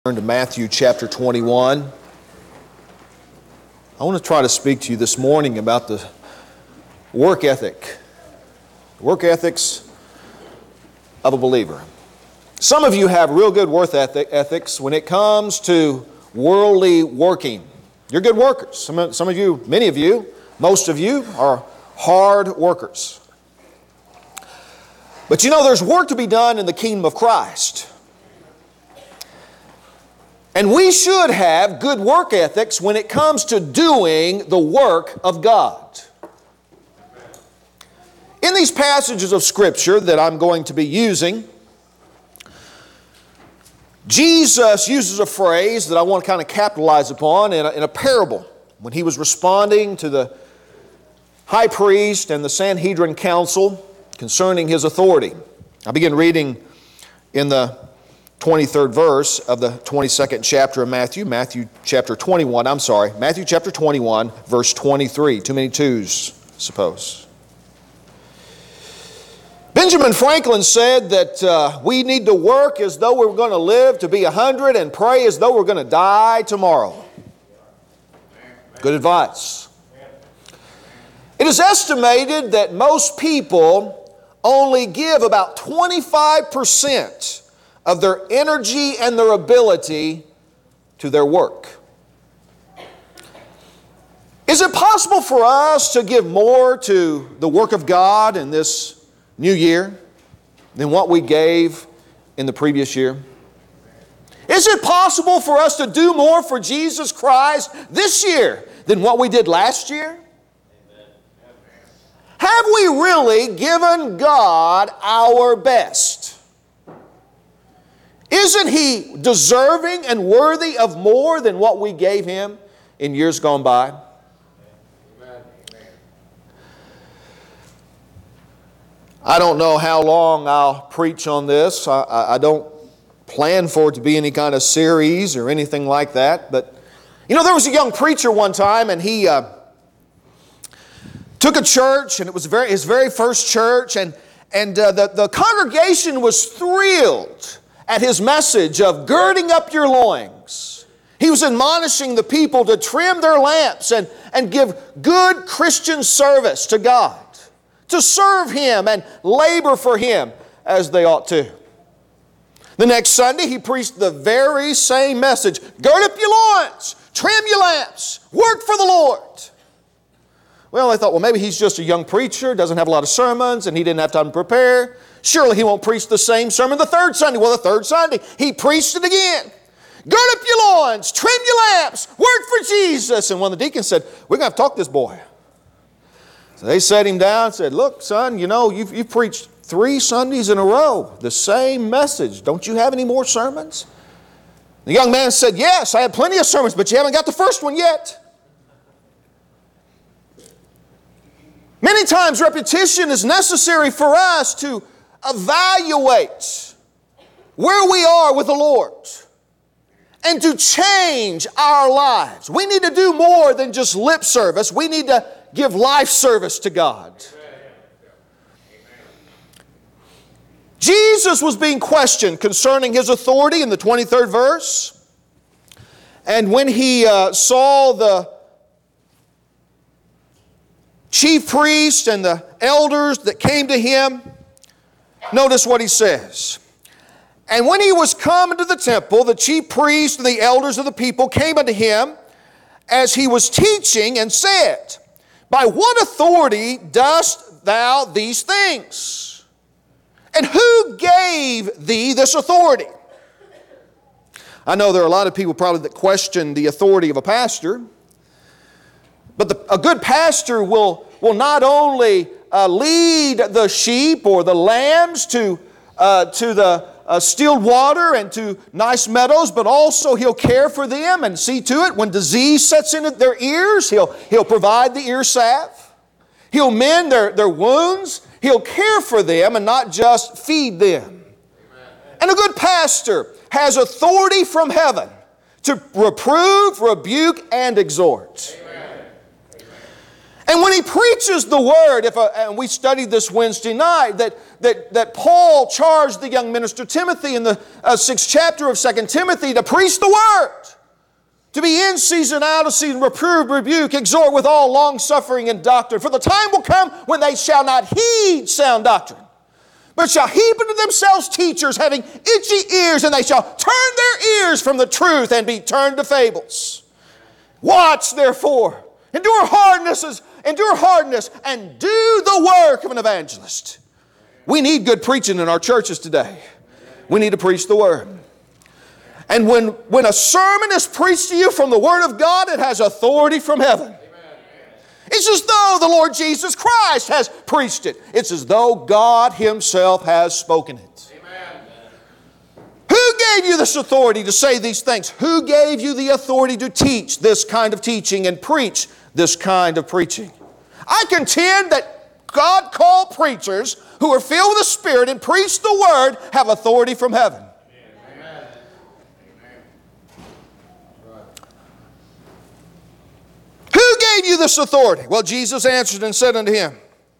Turn to Matthew chapter 21. I want to try to speak to you this morning about the work ethic. Work ethics of a believer. Some of you have real good work ethics when it comes to worldly working. You're good workers. Some of you, many of you, most of you are hard workers. But you know, there's work to be done in the kingdom of Christ. And we should have good work ethics when it comes to doing the work of God. In these passages of Scripture that I'm going to be using, Jesus uses a phrase that I want to kind of capitalize upon in a parable when He was responding to the high priest and the Sanhedrin council concerning His authority. I begin reading in the 23rd verse of the 22nd chapter of Matthew chapter 21, verse 23. Too many twos, suppose. Benjamin Franklin said that we need to work as though we were going to live to be 100 and pray as though we're going to die tomorrow. Good advice. It is estimated that most people only give about 25% of their energy and their ability to their work. Is it possible for us to give more to the work of God in this new year than what we gave in the previous year? Is it possible for us to do more for Jesus Christ this year than what we did last year? Have we really given God our best? Isn't He deserving and worthy of more than what we gave Him in years gone by? Amen. I don't know how long I'll preach on this. I don't plan for it to be any kind of series or anything like that. But, you know, there was a young preacher one time, and he took a church, and it was his very first church, and the congregation was thrilled at his message of girding up your loins. He was admonishing the people to trim their lamps and give good Christian service to God, to serve Him and labor for Him as they ought to. The next Sunday, he preached the very same message. Gird up your loins, trim your lamps, work for the Lord. Well, I thought, well, maybe he's just a young preacher, doesn't have a lot of sermons, and he didn't have time to prepare. Surely he won't preach the same sermon the third Sunday. Well, the third Sunday, he preached it again. Gird up your loins, trim your lamps, work for Jesus. And one of the deacons said, we're going to have to talk to this boy. So they sat him down and said, look, son, you know, you've preached 3 Sundays in a row, the same message. Don't you have any more sermons? The young man said, yes, I have plenty of sermons, but you haven't got the first one yet. Many times repetition is necessary for us to evaluate where we are with the Lord and to change our lives. We need to do more than just lip service. We need to give life service to God. Jesus was being questioned concerning His authority in the 23rd verse. And when He saw the chief priests and the elders that came to Him, notice what He says. And when He was come into the temple, the chief priests and the elders of the people came unto Him as He was teaching and said, by what authority dost thou these things? And who gave thee this authority? I know there are a lot of people probably that question the authority of a pastor. But a good pastor will not only lead the sheep or the lambs to the still water and to nice meadows, but also he'll care for them and see to it when disease sets in their ears, he'll provide the ear salve. He'll mend their wounds. He'll care for them and not just feed them. Amen. And a good pastor has authority from heaven to reprove, rebuke, and exhort. Amen. And when he preaches the word, and we studied this Wednesday night, that Paul charged the young minister Timothy in the 6th chapter of 2 Timothy to preach the word, to be in season, out of season, reprove, rebuke, exhort with all long-suffering and doctrine. For the time will come when they shall not heed sound doctrine, but shall heap unto themselves teachers having itchy ears, and they shall turn their ears from the truth and be turned to fables. Watch therefore, endure hardness and do the work of an evangelist. We need good preaching in our churches today. We need to preach the word. And when a sermon is preached to you from the word of God, it has authority from heaven. It's as though the Lord Jesus Christ has preached it. It's as though God Himself has spoken it. Amen. Who gave you this authority to say these things? Who gave you the authority to teach this kind of teaching and preach this kind of preaching? I contend that God-called preachers who are filled with the Spirit and preach the Word have authority from heaven. Amen. Who gave you this authority? Well, Jesus answered and said unto him,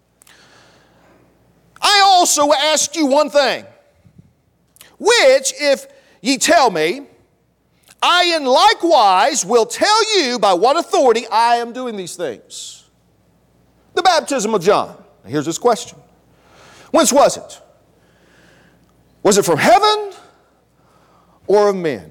I also ask you one thing, which if ye tell me, I in likewise will tell you by what authority I am doing these things. The baptism of John. Here's his question. Whence was it? Was it from heaven or of men?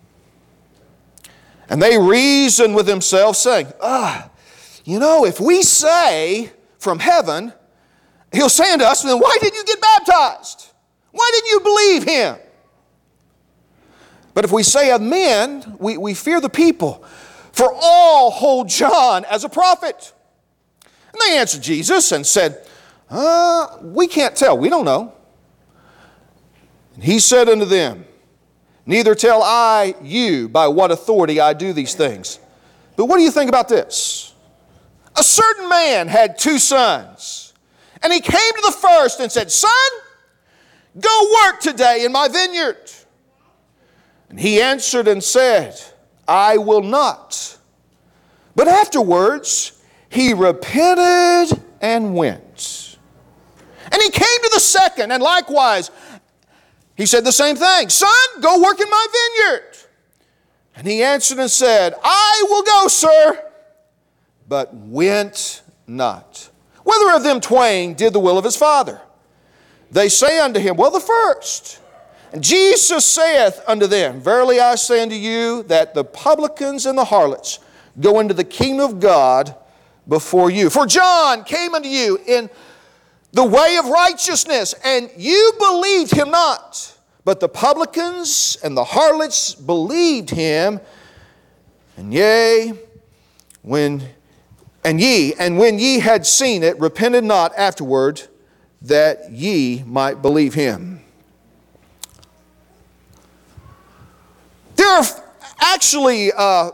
And they reasoned with themselves, saying, if we say from heaven, He'll say unto us, then why did you get baptized? Why didn't you believe Him? But if we say of men, we fear the people, for all hold John as a prophet. And they answered Jesus and said, we can't tell, we don't know. And He said unto them, neither tell I you by what authority I do these things. But what do you think about this? A certain man had 2 sons, and he came to the first and said, Son, go work today in my vineyard. And he answered and said, I will not. But afterwards he repented and went. And he came to the second, and likewise he said the same thing. Son, go work in my vineyard. And he answered and said, I will go, sir, but went not. Whether of them twain did the will of his father? They say unto him, well, the first. And Jesus saith unto them, verily I say unto you, that the publicans and the harlots go into the kingdom of God before you. For John came unto you in the way of righteousness, and you believed him not. But the publicans and the harlots believed him, and when ye had seen it, repented not afterward, that ye might believe him. There are actually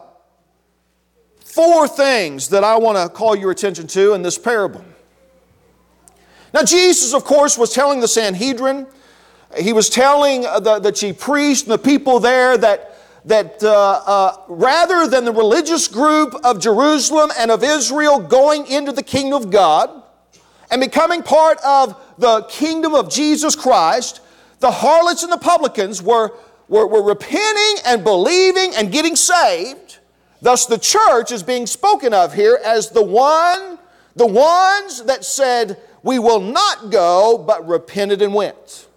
4 things that I want to call your attention to in this parable. Now, Jesus, of course, was telling the Sanhedrin, He was telling the chief priests and the people there that rather than the religious group of Jerusalem and of Israel going into the kingdom of God and becoming part of the kingdom of Jesus Christ, the harlots and the publicans were repenting and believing and getting saved. Thus the church is being spoken of here as the ones that said, we will not go, but repented and went.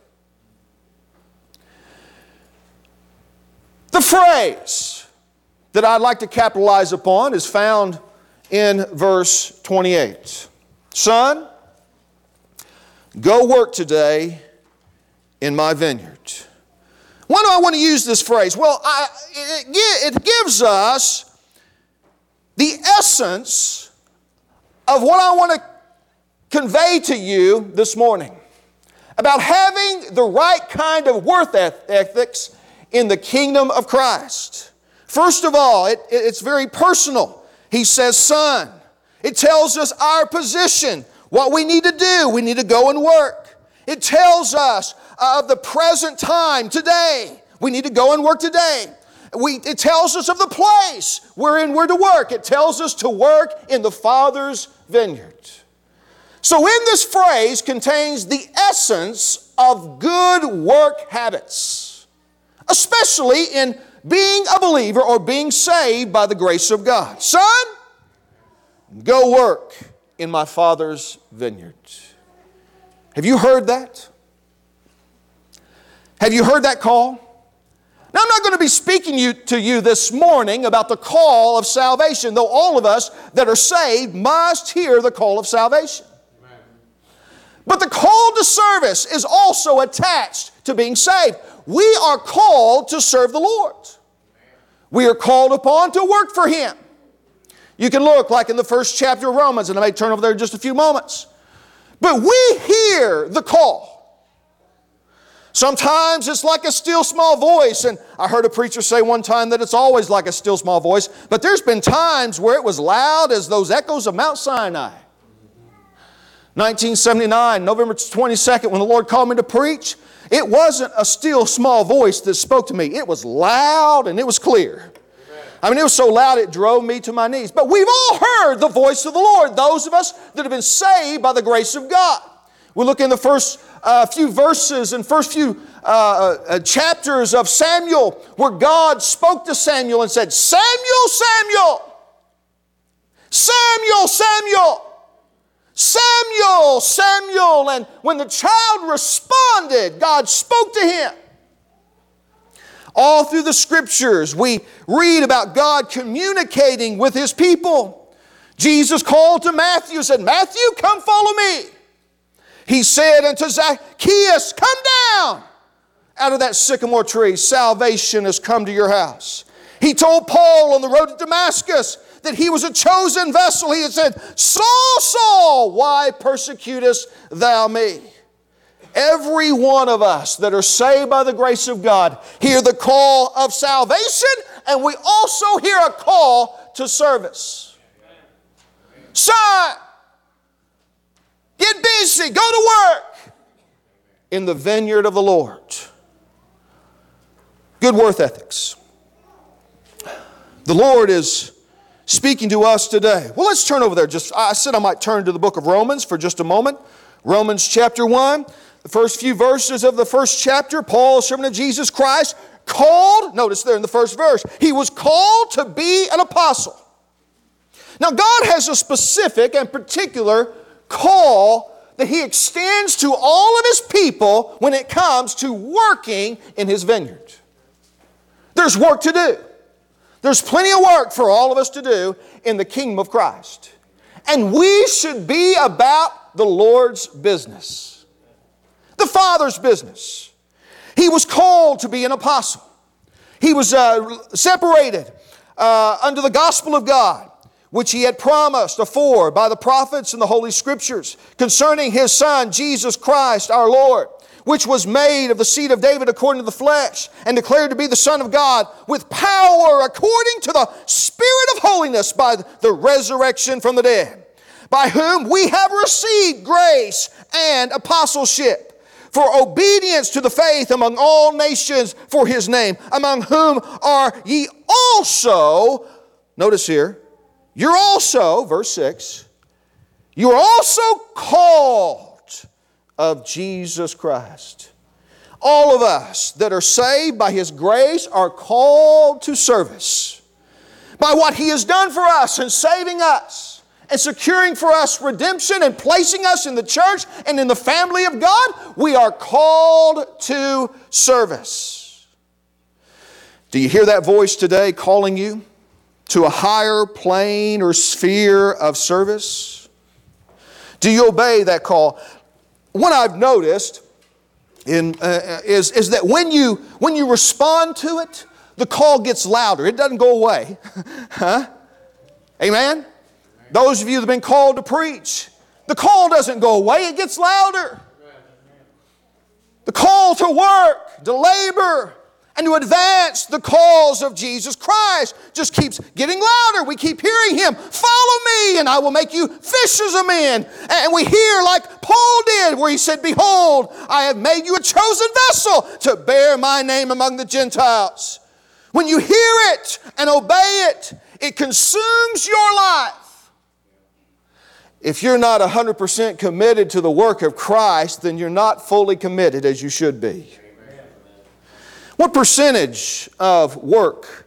The phrase that I'd like to capitalize upon is found in verse 28. Son, go work today in my vineyard. Why do I want to use this phrase? Well, it gives us the essence of what I want to convey to you this morning about having the right kind of worth ethics in the kingdom of Christ. First of all, it's very personal. He says, son. It tells us our position, what we need to do. We need to go and work. It tells us of the present time, today. We need to go and work today. It tells us of the place wherein we're to work. It tells us to work in the Father's vineyard. So in this phrase contains the essence of good work habits, especially in being a believer or being saved by the grace of God. Son, go work in my Father's vineyard. Have you heard that? Have you heard that call? Now, I'm not going to be speaking to you this morning about the call of salvation, though all of us that are saved must hear the call of salvation. Amen. But the call to service is also attached to being saved. We are called to serve the Lord. We are called upon to work for Him. You can look like in the first chapter of Romans, and I may turn over there in just a few moments. But we hear the call. Sometimes it's like a still small voice, and I heard a preacher say one time that it's always like a still small voice, but there's been times where it was loud as those echoes of Mount Sinai. 1979, November 22nd, when the Lord called me to preach, it wasn't a still small voice that spoke to me. It was loud and it was clear. I mean, it was so loud it drove me to my knees. But we've all heard the voice of the Lord, those of us that have been saved by the grace of God. We look in the first few verses and first few chapters of Samuel where God spoke to Samuel and said, Samuel, Samuel! Samuel, Samuel! Samuel, Samuel! And when the child responded, God spoke to him. All through the Scriptures, we read about God communicating with His people. Jesus called to Matthew and said, Matthew, come follow me. He said unto Zacchaeus, come down out of that sycamore tree. Salvation has come to your house. He told Paul on the road to Damascus that he was a chosen vessel. He had said, Saul, Saul, why persecutest thou me? Every one of us that are saved by the grace of God hear the call of salvation, and we also hear a call to service. Son, get busy, go to work in the vineyard of the Lord. Good work ethics. The Lord is speaking to us today. Well, let's turn over there. I said I might turn to the book of Romans for just a moment. Romans chapter 1. The first few verses of the first chapter, Paul, servant of Jesus Christ, called, notice there in the first verse, he was called to be an apostle. Now God has a specific and particular call that He extends to all of His people when it comes to working in His vineyard. There's work to do. There's plenty of work for all of us to do in the kingdom of Christ. And we should be about the Lord's business. The Father's business. He was called to be an apostle. He was separated under the gospel of God, which He had promised afore by the prophets and the Holy Scriptures concerning His Son, Jesus Christ our Lord, which was made of the seed of David according to the flesh, and declared to be the Son of God with power according to the Spirit of holiness by the resurrection from the dead, by whom we have received grace and apostleship, for obedience to the faith among all nations for His name, among whom are ye also, notice here, you're also, verse 6, you are also called of Jesus Christ. All of us that are saved by His grace are called to service. By what He has done for us in saving us, and securing for us redemption and placing us in the church and in the family of God, we are called to service. Do you hear that voice today calling you to a higher plane or sphere of service? Do you obey that call? What I've noticed is that when you respond to it, the call gets louder. It doesn't go away. Huh? Amen? Those of you that have been called to preach, the call doesn't go away, it gets louder. The call to work, to labor, and to advance the cause of Jesus Christ just keeps getting louder. We keep hearing Him, follow me and I will make you fishers of men. And we hear like Paul did where he said, behold, I have made you a chosen vessel to bear my name among the Gentiles. When you hear it and obey it, it consumes your life. If you're not 100% committed to the work of Christ, then you're not fully committed as you should be. What percentage of work,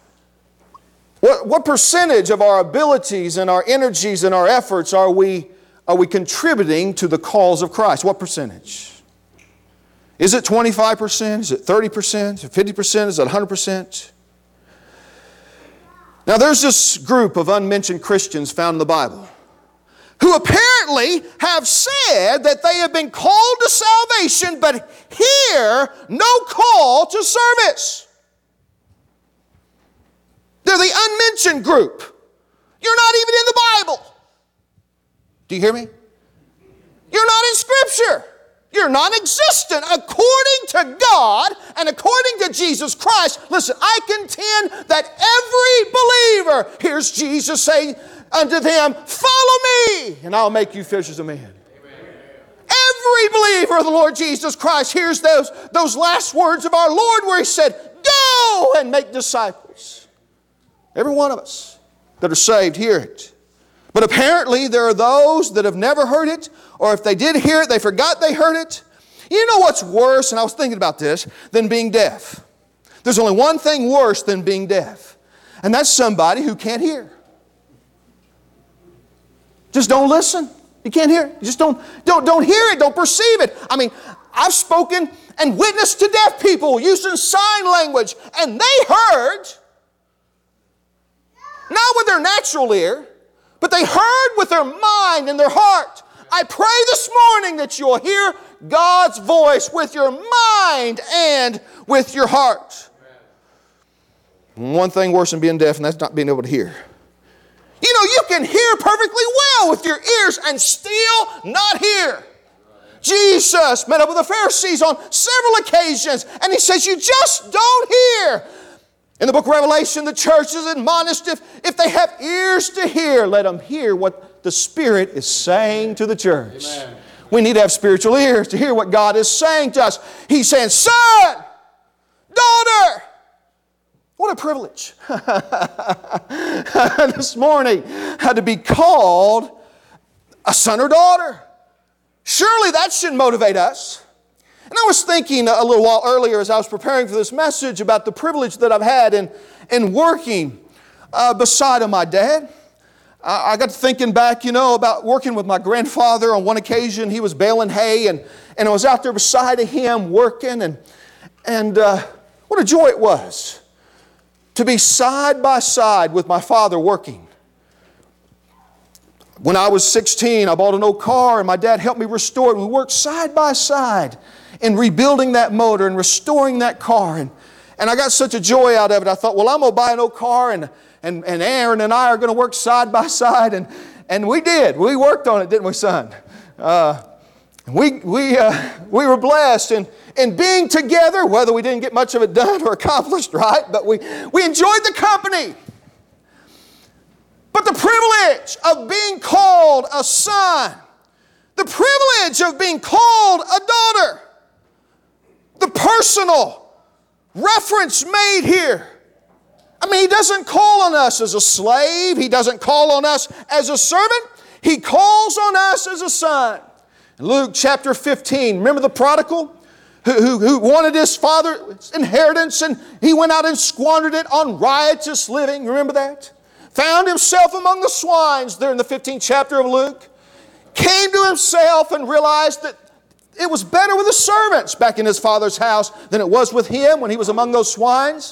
what percentage of our abilities and our energies and our efforts are we contributing to the cause of Christ? What percentage? Is it 25%? Is it 30%? Is it 50%? Is it 100%? Now there's this group of unmentioned Christians found in the Bible who apparently have said that they have been called to salvation, but hear no call to service. They're the unmentioned group. You're not even in the Bible. Do you hear me? You're not in Scripture. You're non-existent according to God and according to Jesus Christ. Listen, I contend that every believer hears Jesus say unto them, "Follow me, and I'll make you fishers of men." Every believer of the Lord Jesus Christ hears those last words of our Lord where He said, "Go and make disciples." Every one of us that are saved hear it. But apparently there are those that have never heard it, or if they did hear it, they forgot they heard it. You know what's worse, and I was thinking about this, than being deaf? There's only one thing worse than being deaf, and that's somebody who can't hear. Just don't listen. You can't hear it. You just don't hear it, don't perceive it. I mean, I've spoken and witnessed to deaf people using sign language, and they heard, not with their natural ear, but they heard with their mind and their heart. I pray this morning that you'll hear God's voice with your mind and with your heart. One thing worse than being deaf, and that's not being able to hear. You know, you can hear perfectly well with your ears and still not hear. Jesus met up with the Pharisees on several occasions, and He says, you just don't hear. In the book of Revelation, the church is admonished, if they have ears to hear, let them hear what the Spirit is saying to the church. Amen. We need to have spiritual ears to hear what God is saying to us. He's saying, son, daughter. What a privilege this morning to be called a son or daughter. Surely that should motivate us. And I was thinking a little while earlier as I was preparing for this message about the privilege that I've had in working beside of my dad. I got to thinking back, about working with my grandfather. On one occasion, he was baling hay, and I was out there beside of him working, and what a joy it was to be side by side with my father working. When I was 16, I bought an old car, and my dad helped me restore it. We worked side by side in rebuilding that motor and restoring that car. And I got such a joy out of it. I thought, well, I'm going to buy an old car, and Aaron and I are going to work side by side. And we did. We worked on it, didn't we, son? We were blessed in being together, whether we didn't get much of it done or accomplished, right? But we enjoyed the company. But the privilege of being called a son, the privilege of being called a daughter, the personal reference made here. I mean, He doesn't call on us as a slave. He doesn't call on us as a servant. He calls on us as a son. In Luke chapter 15, remember the prodigal who wanted his father's inheritance, and he went out and squandered it on riotous living. Remember that? Found himself among the swines there in the 15th chapter of Luke. Came to himself and realized that it was better with the servants back in his father's house than it was with him when he was among those swines.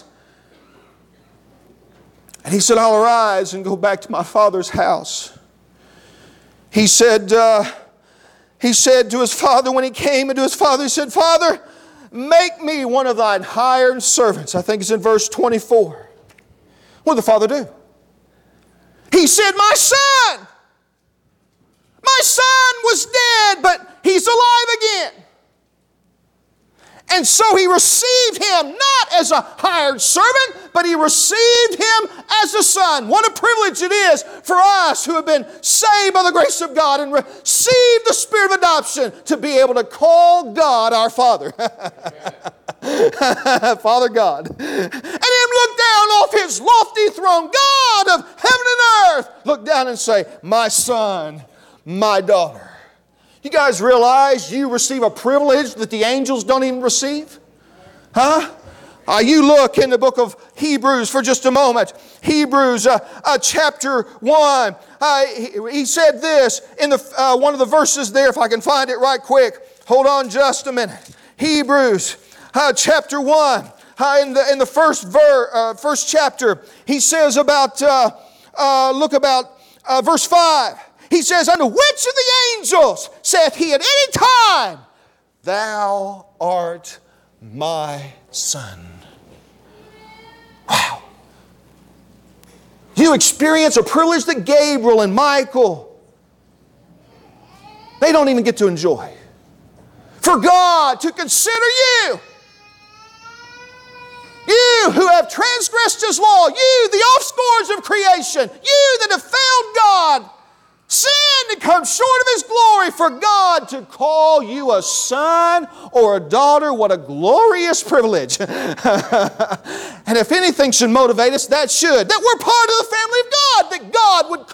And he said, I'll arise and go back to my father's house. He said to his father, when he came into his father, he said, Father, make me one of thine hired servants. I think it's in verse 24. What did the father do? He said, my son was dead, but he's alive again. And so he received him not as a hired servant, but he received him as a son. What a privilege it is for us who have been saved by the grace of God and received the Spirit of adoption to be able to call God our Father. Father God. And Him throne, God of heaven and earth, look down and say, my son, my daughter. You guys realize you receive a privilege that the angels don't even receive? Huh? You look in the book of Hebrews for just a moment. Hebrews chapter 1. He said this in the one of the verses there, if I can find it right quick. Hold on just a minute. Hebrews chapter 1. In the first chapter, he says about, look about verse 5. He says, unto which of the angels saith he at any time, thou art my son? Wow. You experience a privilege that Gabriel and Michael, they don't even get to enjoy. For God to consider you, you who have transgressed His law, you, the offscourge of creation, you that have failed God, sinned and come short of His glory, for God to call you a son or a daughter, what a glorious privilege. And if anything should motivate us, that should. That we're part of the family of God, that God would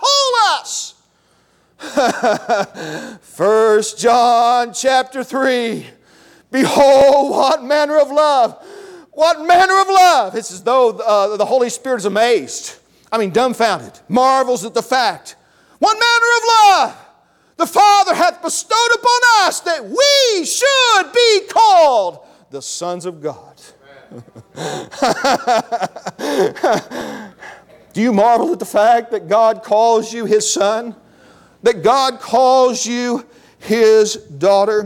call us. 1 John chapter 3. Behold, what manner of love. What manner of love. It's as though the Holy Spirit is amazed. I mean, dumbfounded. Marvels at the fact. What manner of love the Father hath bestowed upon us, that we should be called the sons of God. Do you marvel at the fact that God calls you His son? That God calls you His daughter?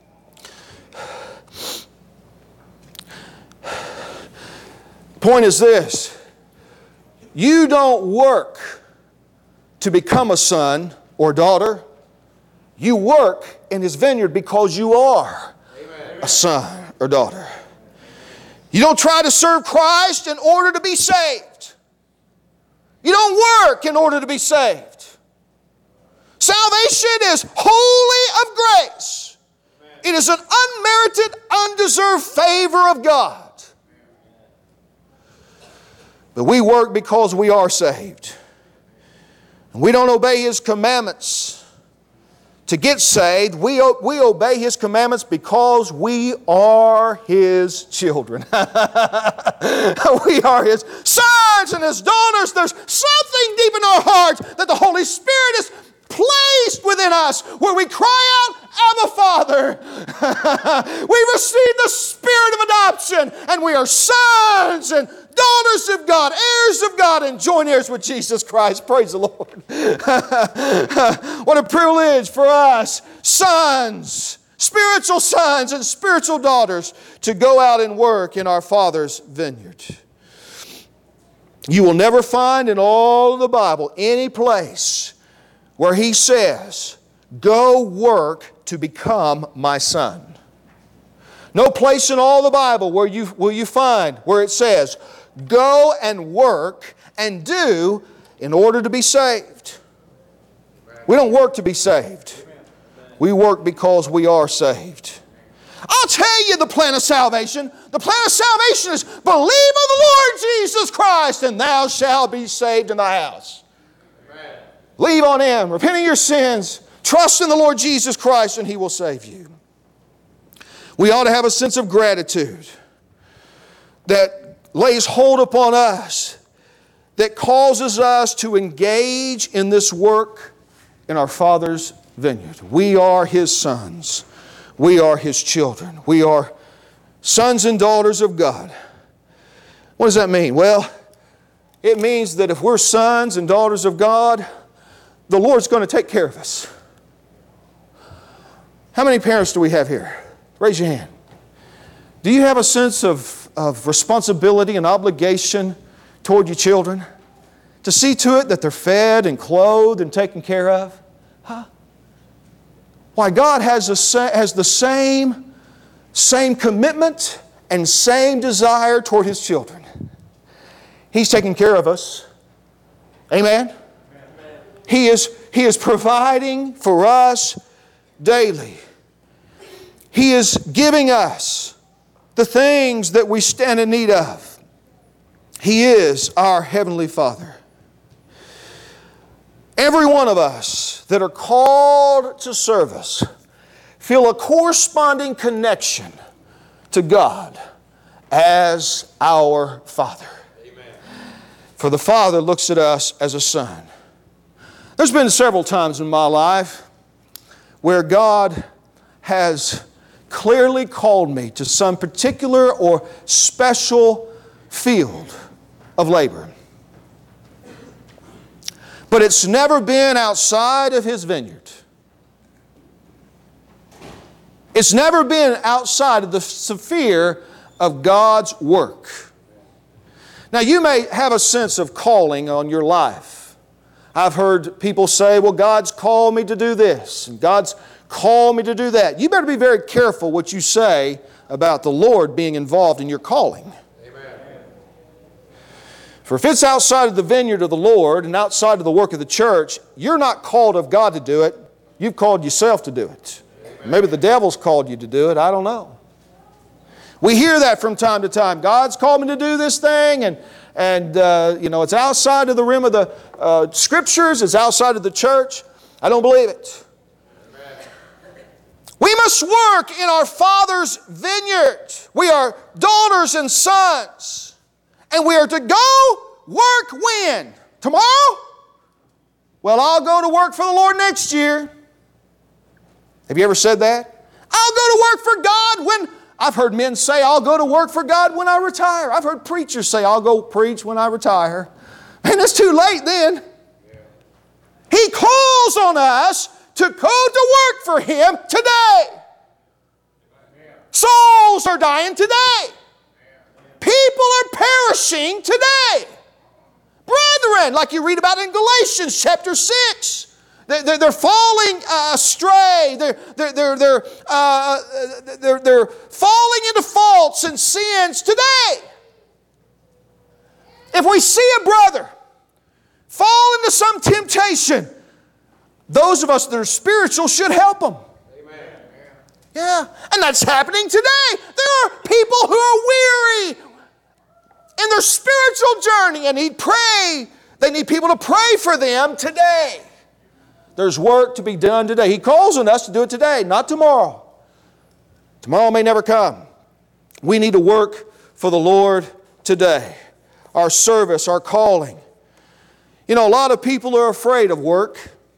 The point is this: you don't work to become a son or daughter. You work in His vineyard because you are a son or daughter. You don't try to serve Christ in order to be saved. You don't work in order to be saved. Salvation is wholly of grace. It is an unmerited, undeserved favor of God. But we work because we are saved. We don't obey His commandments to get saved. We obey His commandments because we are His children. We are His sons and His daughters. There's something deep in our hearts that the Holy Spirit has placed within us where we cry out, Abba, Father. We receive the Spirit of adoption, and we are sons and daughters of God, heirs of God, and joint heirs with Jesus Christ. Praise the Lord. What a privilege for us, sons, spiritual sons and spiritual daughters, to go out and work in our Father's vineyard. You will never find in all of the Bible any place where He says, go work to become my son. No place in all the Bible will you find where it says, go and work and do in order to be saved. We don't work to be saved. We work because we are saved. I'll tell you the plan of salvation. The plan of salvation is believe on the Lord Jesus Christ and thou shalt be saved in thy house. Amen. Believe on Him, repent of your sins, trust in the Lord Jesus Christ, and He will save you. We ought to have a sense of gratitude that lays hold upon us, that causes us to engage in this work in our Father's vineyard. We are His sons. We are His children. We are sons and daughters of God. What does that mean? Well, it means that if we're sons and daughters of God, the Lord's going to take care of us. How many parents do we have here? Raise your hand. Do you have a sense of responsibility and obligation toward your children? To see to it that they're fed and clothed and taken care of? Huh? Why, God has the same commitment and same desire toward His children. He's taking care of us. Amen? He is providing for us daily. He is giving us the things that we stand in need of. He is our Heavenly Father. Every one of us that are called to service feel a corresponding connection to God as our Father. Amen. For the Father looks at us as a son. There's been several times in my life where God has clearly called me to some particular or special field of labor. But it's never been outside of His vineyard. It's never been outside of the sphere of God's work. Now, you may have a sense of calling on your life. I've heard people say, well, God's called me to do this, and God's called me to do that. You better be very careful what you say about the Lord being involved in your calling. For if it's outside of the vineyard of the Lord and outside of the work of the church, you're not called of God to do it. You've called yourself to do it. Amen. Maybe the devil's called you to do it. I don't know. We hear that from time to time. God's called me to do this thing, and it's outside of the rim of the Scriptures. It's outside of the church. I don't believe it. Amen. We must work in our Father's vineyard. We are daughters and sons. And we are to go work when? Tomorrow? Well, I'll go to work for the Lord next year. Have you ever said that? I'll go to work for God when... I've heard men say, I'll go to work for God when I retire. I've heard preachers say, I'll go preach when I retire. Man, it's too late then. He calls on us to go to work for Him today. Souls are dying today. People are perishing today. Brethren, like you read about in Galatians chapter 6, they're falling astray. They're falling into faults and sins today. If we see a brother fall into some temptation, those of us that are spiritual should help them. Amen. Yeah, and that's happening today. There are people who are weary in their spiritual journey and need pray. They need people to pray for them today. There's work to be done today. He calls on us to do it today, not tomorrow. Tomorrow may never come. We need to work for the Lord today. Our service, our calling. You know, a lot of people are afraid of work.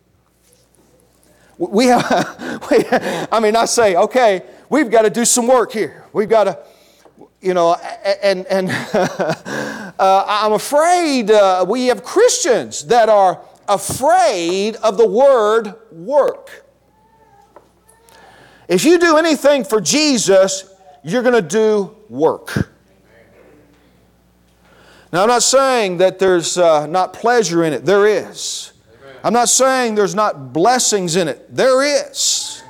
I say, okay, we've got to do some work here. We've got to... I'm afraid we have Christians that are afraid of the word work. If you do anything for Jesus, you're going to do work. Now, I'm not saying that there's not pleasure in it. There is. I'm not saying there's not blessings in it. There is.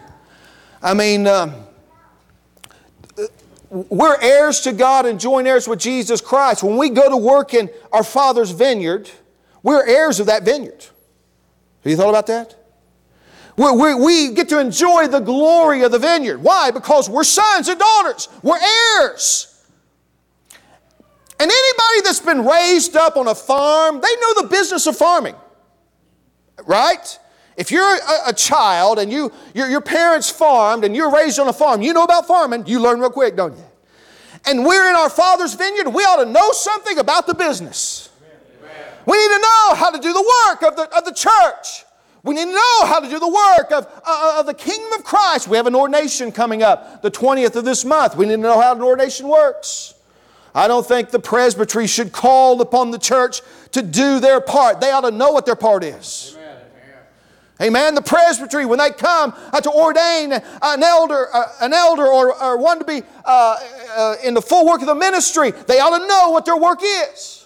We're heirs to God and joint heirs with Jesus Christ. When we go to work in our Father's vineyard, we're heirs of that vineyard. Have you thought about that? We get to enjoy the glory of the vineyard. Why? Because we're sons and daughters. We're heirs. And anybody that's been raised up on a farm, they know the business of farming. Right? If you're a child and your parents farmed and you're raised on a farm, you know about farming, you learn real quick, don't you? And we're in our Father's vineyard, we ought to know something about the business. Amen. We need to know how to do the work of the church. We need to know how to do the work of the kingdom of Christ. We have an ordination coming up the 20th of this month. We need to know how an ordination works. I don't think the presbytery should call upon the church to do their part. They ought to know what their part is. Amen. The presbytery, when they come to ordain an elder or one to be in the full work of the ministry, they ought to know what their work is.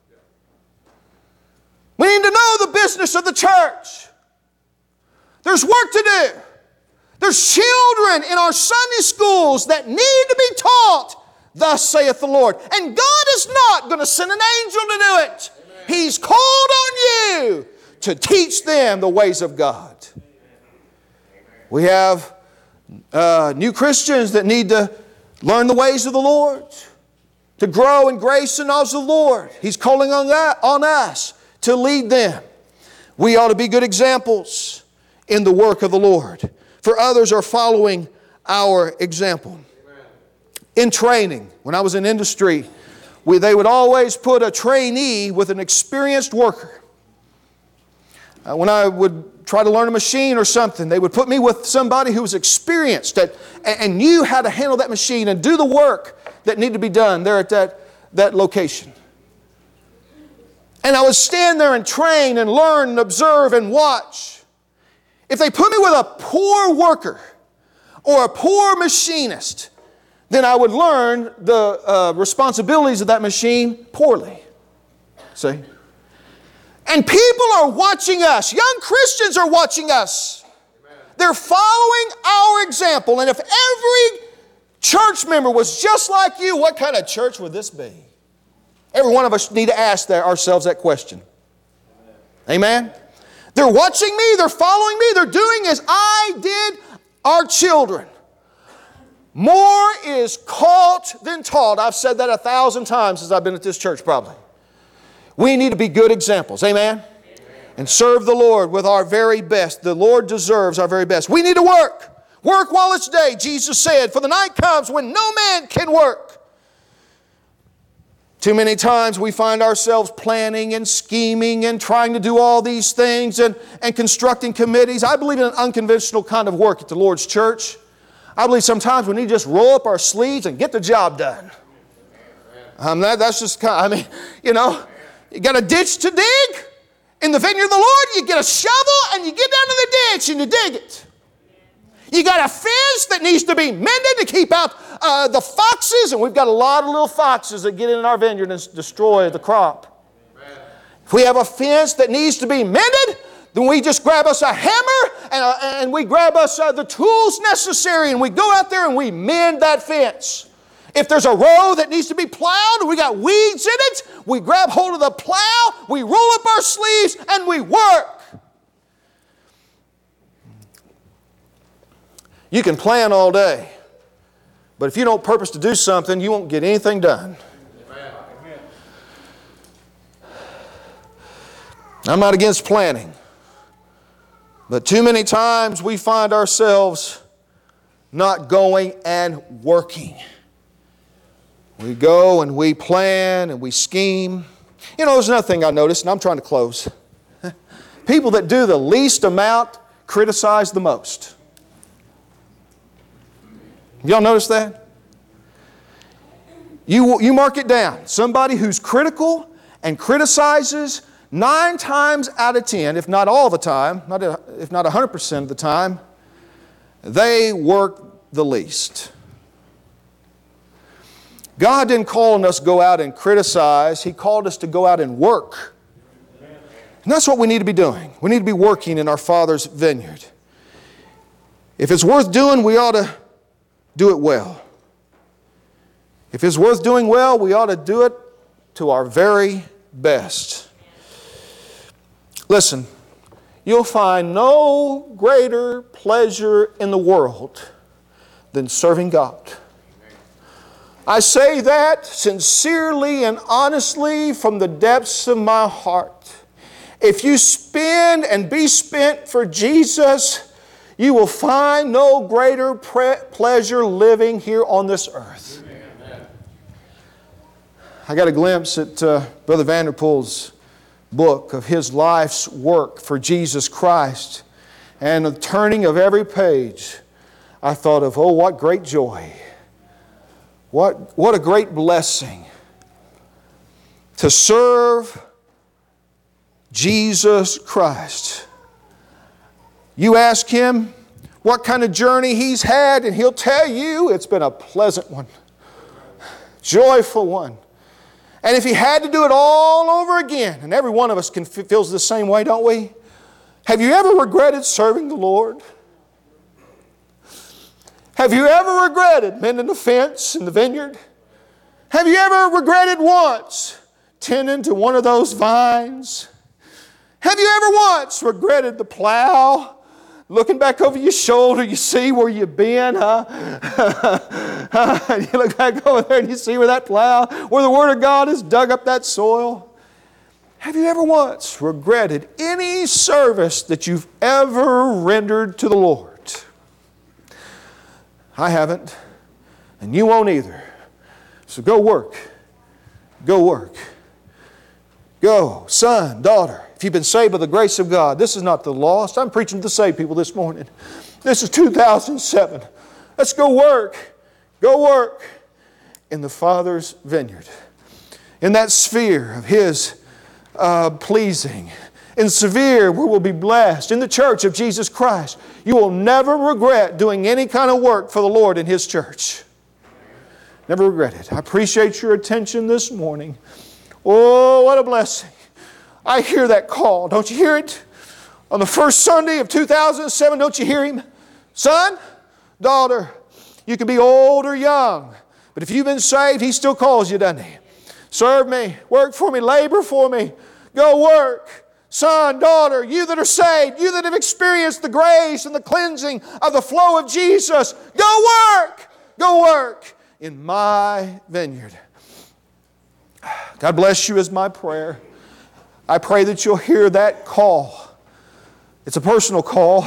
We need to know the business of the church. There's work to do. There's children in our Sunday schools that need to be taught, thus saith the Lord. And God is not going to send an angel to do it. Amen. He's called on you to teach them the ways of God. We have new Christians that need to learn the ways of the Lord, to grow in grace and knowledge of the Lord. He's calling on us to lead them. We ought to be good examples in the work of the Lord, for others are following our example. In training, when I was in industry, they would always put a trainee with an experienced worker. When I would try to learn a machine or something, they would put me with somebody who was experienced and knew how to handle that machine and do the work that needed to be done there at that location. And I would stand there and train and learn and observe and watch. If they put me with a poor worker or a poor machinist, then I would learn the responsibilities of that machine poorly. See? And people are watching us. Young Christians are watching us. They're following our example. And if every church member was just like you, what kind of church would this be? Every one of us need to ask ourselves that question. Amen? They're watching me. They're following me. They're doing as I did our children. More is caught than taught. I've said that 1,000 times since I've been at this church probably. We need to be good examples. Amen? And serve the Lord with our very best. The Lord deserves our very best. We need to work. Work while it's day, Jesus said, for the night comes when no man can work. Too many times we find ourselves planning and scheming and trying to do all these things and constructing committees. I believe in an unconventional kind of work at the Lord's church. I believe sometimes we need to just roll up our sleeves and get the job done. That's just kind of, you got a ditch to dig in the vineyard of the Lord, you get a shovel and you get down to the ditch and you dig it. You got a fence that needs to be mended to keep out the foxes, and we've got a lot of little foxes that get in our vineyard and destroy the crop. If we have a fence that needs to be mended, then we just grab us a hammer and we grab us the tools necessary and we go out there and we mend that fence. If there's a row that needs to be plowed and we got weeds in it, we grab hold of the plow, we roll up our sleeves, and we work. You can plan all day, but if you don't purpose to do something, you won't get anything done. Amen. I'm not against planning, but too many times we find ourselves not going and working. We go and we plan and we scheme. There's another thing I noticed, and I'm trying to close. People that do the least amount criticize the most. Y'all notice that? You mark it down. Somebody who's critical and criticizes 9 times out of 10, if not all the time, if not 100% of the time, they work the least. God didn't call on us to go out and criticize. He called us to go out and work. And that's what we need to be doing. We need to be working in our Father's vineyard. If it's worth doing, we ought to do it well. If it's worth doing well, we ought to do it to our very best. Listen, you'll find no greater pleasure in the world than serving God. I say that sincerely and honestly from the depths of my heart. If you spend and be spent for Jesus, you will find no greater pleasure living here on this earth. Amen. I got a glimpse at Brother Vanderpool's book of his life's work for Jesus Christ. And the turning of every page, I thought of, oh, what great joy. What a great blessing to serve Jesus Christ. You ask him what kind of journey he's had, and he'll tell you it's been a pleasant one, joyful one. And if he had to do it all over again, and every one of us feels the same way, don't we? Have you ever regretted serving the Lord? Have you ever regretted mending the fence in the vineyard? Have you ever regretted once tending to one of those vines? Have you ever once regretted the plow Looking back over your shoulder, you see where you've been, huh? You look back over there and you see where that plow, where the Word of God has dug up that soil. Have you ever once regretted any service that you've ever rendered to the Lord? I haven't, and you won't either. So go work. Go work. Go, son, daughter. If you've been saved by the grace of God, this is not the lost. I'm preaching to the saved people this morning. This is 2007. Let's go work. Go work in the Father's vineyard. In that sphere of His pleasing. In Severe, where we'll be blessed. In the church of Jesus Christ. You will never regret doing any kind of work for the Lord in His church. Never regret it. I appreciate your attention this morning. Oh, what a blessing. I hear that call. Don't you hear it? On the first Sunday of 2007, don't you hear Him? Son, daughter, you can be old or young, but if you've been saved, He still calls you, doesn't He? Serve me, work for me, labor for me, go work. Son, daughter, you that are saved, you that have experienced the grace and the cleansing of the flow of Jesus, go work. Go work in my vineyard. God bless you is my prayer. I pray that you'll hear that call. It's a personal call.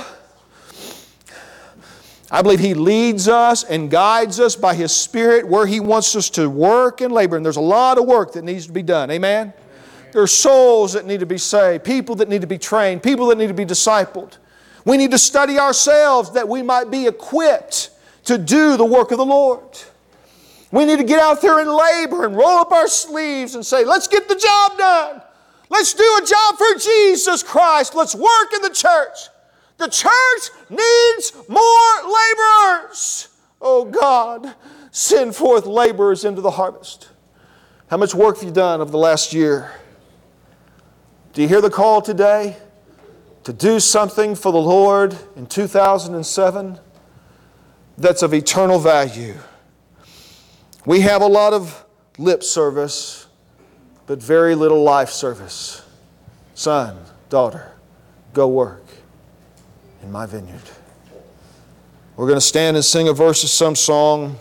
I believe He leads us and guides us by His Spirit where He wants us to work and labor. And there's a lot of work that needs to be done. Amen? There are souls that need to be saved, people that need to be trained, people that need to be discipled. We need to study ourselves that we might be equipped to do the work of the Lord. We need to get out there and labor and roll up our sleeves and say, let's get the job done. Let's do a job for Jesus Christ. Let's work in the church. The church needs more laborers. Oh God, send forth laborers into the harvest. How much work have you done over the last year? Do you hear the call today to do something for the Lord in 2007 that's of eternal value? We have a lot of lip service, but very little life service. Son, daughter, go work in my vineyard. We're going to stand and sing a verse of some song.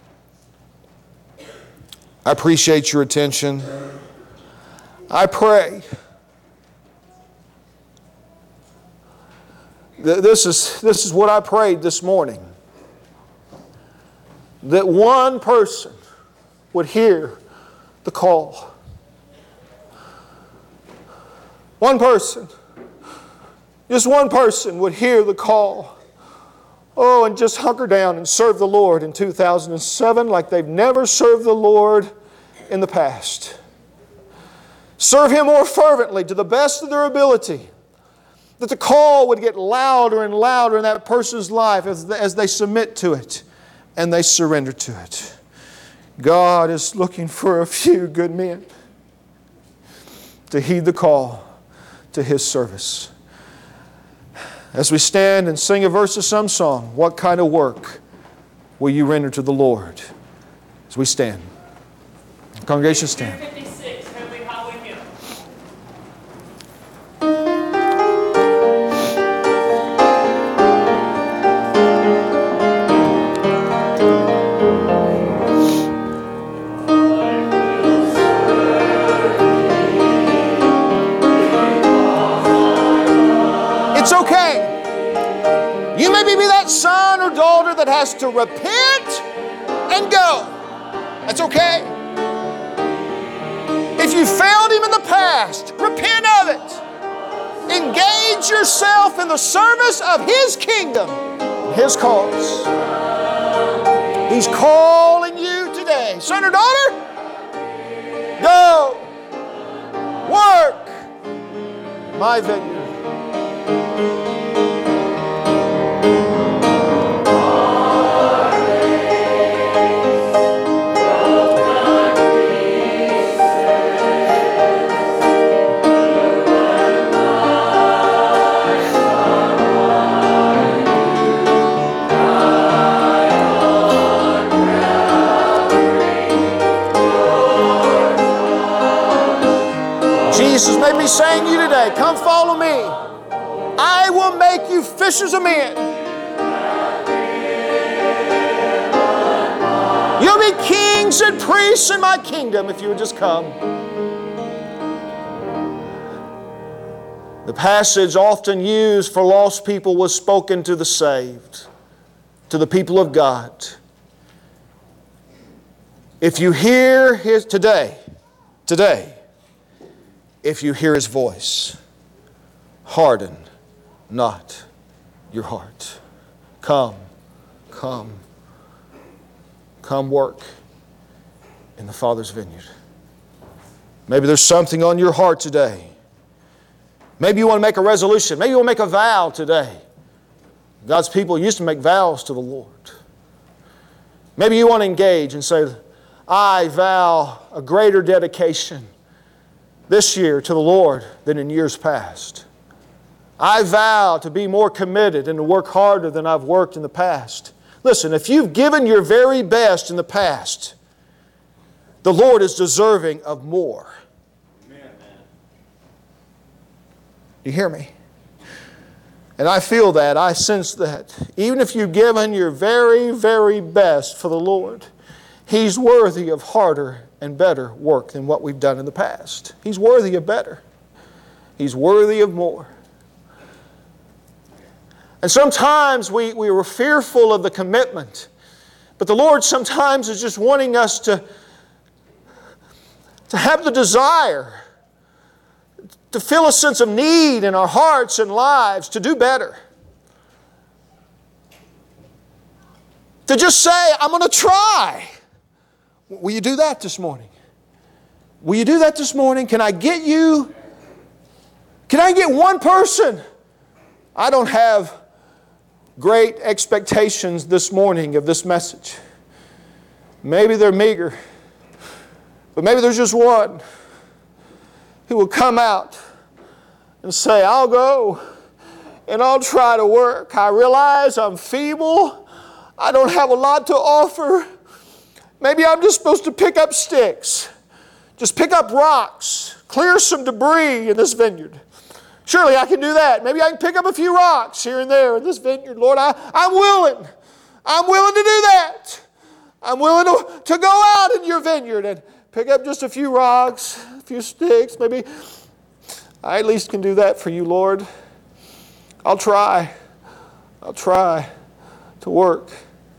I appreciate your attention. I pray this is what I prayed this morning. That one person would hear the call. One person. Just one person would hear the call. Oh, and just hunker down and serve the Lord in 2007 like they've never served the Lord in the past. Serve Him more fervently to the best of their ability. That the call would get louder and louder in that person's life as they submit to it and they surrender to it. God is looking for a few good men to heed the call to His service. As we stand and sing a verse of some song, what kind of work will you render to the Lord? As we stand. Congregation, stand. 56, Heavenly Highway Hymn. It's okay. You may be that son or daughter that has to repent and go. That's okay. If you failed Him in the past, repent of it. Engage yourself in the service of His kingdom, His cause. He's calling you today. Son or daughter, go. Work my vineyard. Jesus may be saying to you today, come follow me. I will make you fishers of men. You'll be kings and priests in my kingdom if you would just come. The passage often used for lost people was spoken to the saved, to the people of God. If you hear His, today, if you hear His voice, harden not your heart. Come work in the Father's vineyard. Maybe there's something on your heart today. Maybe you want to make a resolution. Maybe you want to make a vow today. God's people used to make vows to the Lord. Maybe you want to engage and say, I vow a greater dedication this year to the Lord than in years past. I vow to be more committed and to work harder than I've worked in the past. Listen, if you've given your very best in the past, the Lord is deserving of more. Amen. Do you hear me? And I feel that, I sense that. Even if you've given your very, very best for the Lord, He's worthy of harder and better work than what we've done in the past. He's worthy of better. He's worthy of more. And sometimes we were fearful of the commitment. But the Lord sometimes is just wanting us to have the desire, to feel a sense of need in our hearts and lives to do better. To just say, I'm going to try. Will you do that this morning? Will you do that this morning? Can I get one person? I don't have great expectations this morning of this message. Maybe they're meager, but maybe there's just one who will come out and say, I'll go and I'll try to work. I realize I'm feeble. I don't have a lot to offer. Maybe I'm just supposed to pick up sticks, just pick up rocks, clear some debris in this vineyard. Surely I can do that. Maybe I can pick up a few rocks here and there in this vineyard. Lord, I'm willing. I'm willing to do that. I'm willing to go out in your vineyard and pick up just a few rocks, a few sticks. Maybe I at least can do that for you, Lord. I'll try. I'll try to work.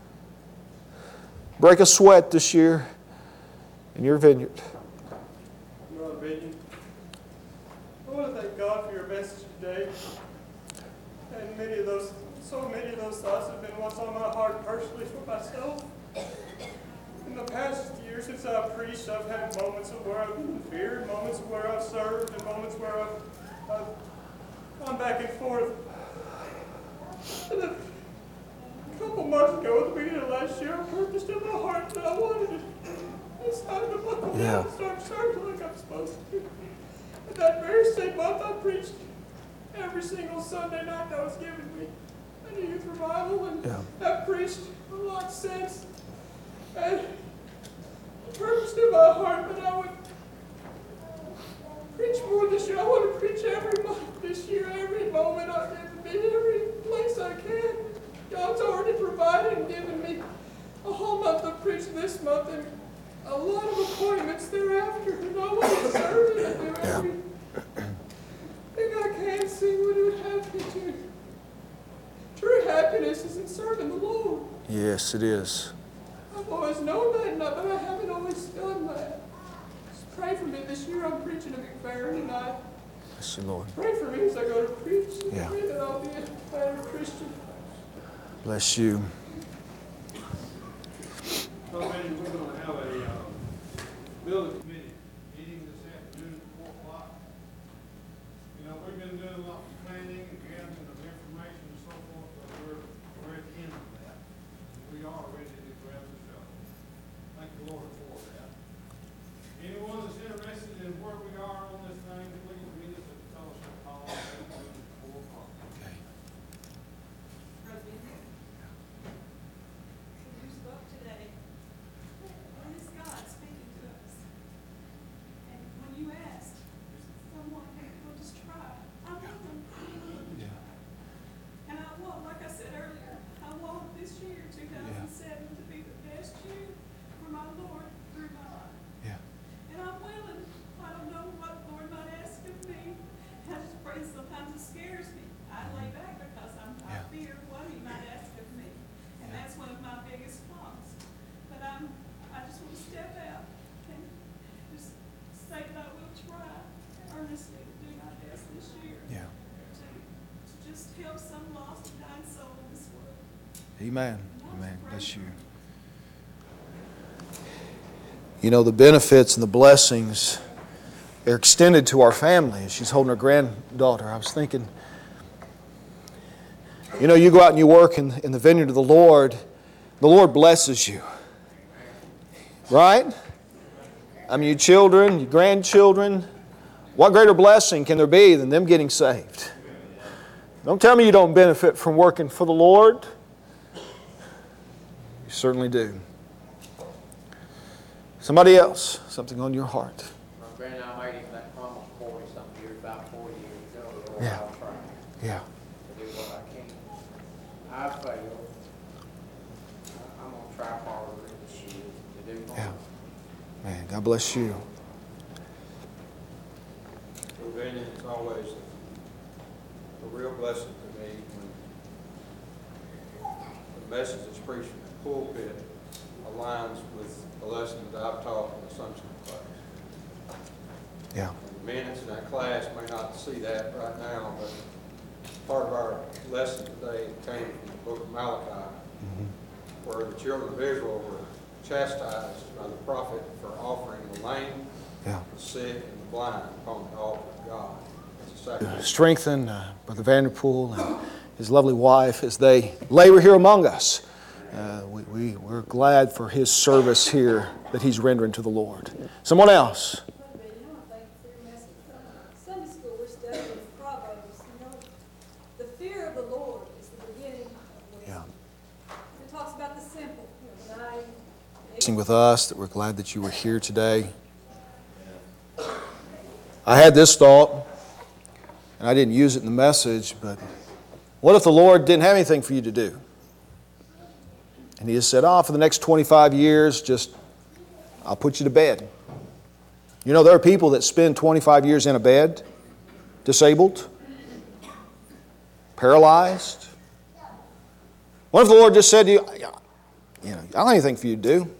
Break a sweat this year in your vineyard. Brother Benton, I want to thank God for your message today. And so many of those thoughts have been what's on my heart personally for myself. In the past year since I've preached, I've had moments of where I've been feared, moments where I've served, and moments where I've gone back and forth. And a couple months ago, at the beginning of last year, I purposed in my heart that I wanted to decide to buckle down and start serving like I'm supposed to. And that very same month, I preached every single Sunday night that was given me at a youth revival, and I've preached a lot since. And I purposed in my heart that I would preach more this year. I want to preach every month this year, every moment I've given me, every place I can. God's already provided and given me a whole month of preaching this month and a lot of appointments thereafter. And I want to serve and do everything I can, see what it would have me to. True happiness is in serving the Lord. Yes, it is. I've always known that, but I haven't always done that. Just pray for me. This year I'm preaching a big fair tonight. Bless you, Lord. Pray for me as I go to preach. Pray that I'll be a better Christian. Bless you. Well, we're going to have a building committee meeting this afternoon at 4 o'clock. You know, we've been doing a lot of planning and gathering of information and so forth, but we're at the end of that. We are ready to grab the show. Thank the Lord for that. Anyone that's interested in where we are on this thing, please meet us at the fellowship hall at 4 o'clock. Okay. You spoke today. What is God speaking to us? help some lost and dying soul in this world. Amen. Amen. Bless you. You know, the benefits and the blessings are extended to our family. She's holding her granddaughter. I was thinking, you know, you go out and you work in the vineyard of the Lord blesses you. Right? I mean, your children, your grandchildren, what greater blessing can there be than them getting saved? Don't tell me you don't benefit from working for the Lord. You certainly do. Somebody else, something on your heart. My granddad made him that promise 40-something years, about 40 years ago. Lord, Yeah. I'll try Yeah. to do what I can. I failed. I'm going to try harder this year to do more. Yeah. Man, God bless you. So, Vinny, it's always a real blessing to me when the message that's preached from the pulpit aligns with the lesson that I've taught in the Sunday school class. Yeah. And the minutes in that class may not see that right now, but part of our lesson today came from the book of Malachi, where the children of Israel were chastised by the prophet for offering the lame, Yeah. the sick, and the blind upon the altar of God. It's a sacrifice. Strengthen Brother Vanderpool and his lovely wife as they labor here among us. We're glad for his service here that he's rendering to the Lord. Someone else. Sunday school, we're studying Proverbs. You know, the fear of the Lord is the beginning of wisdom. It talks about the simple. With us, that we're glad that you were here today. I had this thought, and I didn't use it in the message, but what if the Lord didn't have anything for you to do? And He just said, for the next 25 years, I'll put you to bed. You know, there are people that spend 25 years in a bed, disabled, paralyzed. What if the Lord just said to you, I don't have anything for you to do?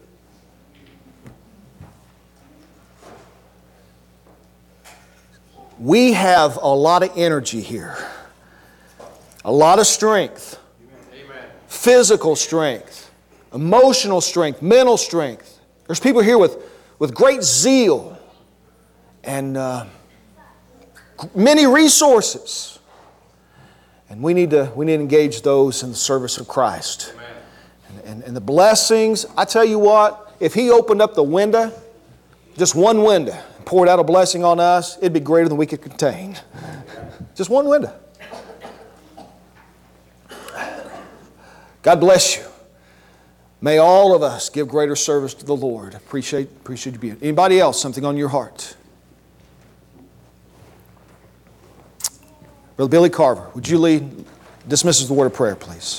We have a lot of energy here, a lot of strength, physical strength, emotional strength, mental strength. There's people here with great zeal and many resources. And we need to engage those in the service of Christ. And the blessings, I tell you what, if He opened up the window, just one window, and poured out a blessing on us, it'd be greater than we could contain. Just one window. God bless you. May all of us give greater service to the Lord. Appreciate you being. Anybody else, something on your heart? Brother Billy Carver, would you dismiss us with a word of prayer, please?